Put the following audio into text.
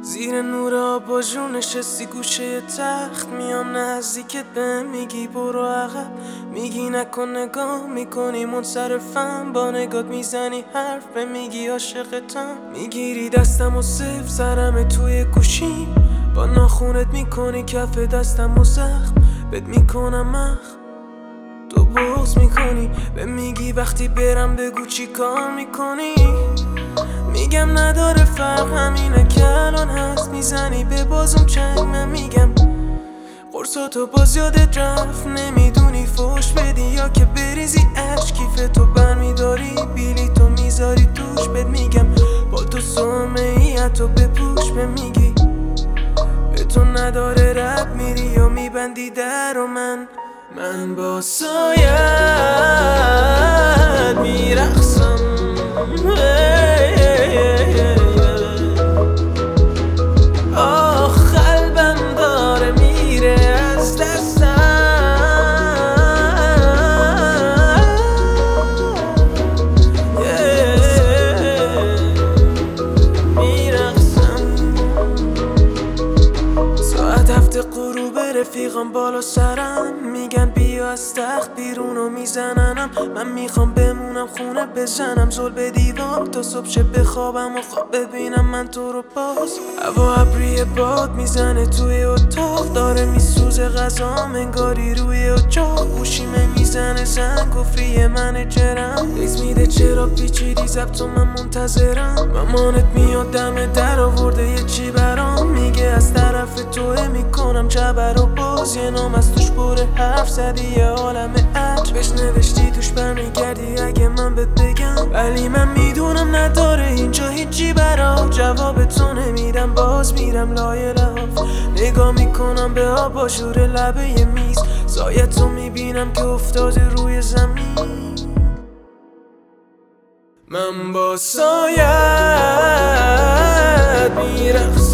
زیر نور آباژور نشستی گوشه تخت، میام نزدیکت به میگی برو عقب، میگی نکن نگاه میکنی منصرفم، با نگات میزنی حرف به میگی عاشقتم، میگیری دستم و صفر سرم توی گوشیم، با ناخونت میکنی کف دستم و زخم بهت میکنم مخ، تو بغض میکنی به میگی وقتی برم بگو چی کار میکنی، میگم نداره فرق همینه که الان هست، میزنی به بازم چنگ، من میگم قرصاتو باز یادت رفت، نمیدونی فوش بدی یا که بریزی عشق، کیف تو برمیداری بیلی تو میذاری توش، بهت میگم با تو سرمه‌ایتو بپوش، به میگی به تو نداره رب، میری یا میبندی در و من با سایت میرقصم، آخ قلبم داره میره از دستم، میرقصم. ساعت 7 غروب رفیقم بالا سرم، میگن بیا از تخت بیرون و میزننم، من میخوام بمونم خونه بزنم زل به دیوار تا صبح شه بخوابم و خواب ببینم من تو رو باز، هوا ابری باد میزنه توی اتاق، داره میسوزه غذام انگاری روی اجاق، گوشیمه میزنه زنگ گفری منیجرم، تکس میده چرا پیچیدی ضبط و من منتظرم، مامانت میاد دم در آورده یه چی برام، میگه از طرف توه میکنم جبر و باز، یه نام از توش بره حرف زدی یه عالم عطر، بهش نوشتی توش برمیگردی اگه من بهت بگم، ولی من میدونم نداره اینجا هیچی برام، جواب تو نمیدم باز میرم لای لحاف، نگاه میکنم به آباژور لبه ی میز، سایت تو میبینم که افتاده روی زمین، من با سایت میرقصم.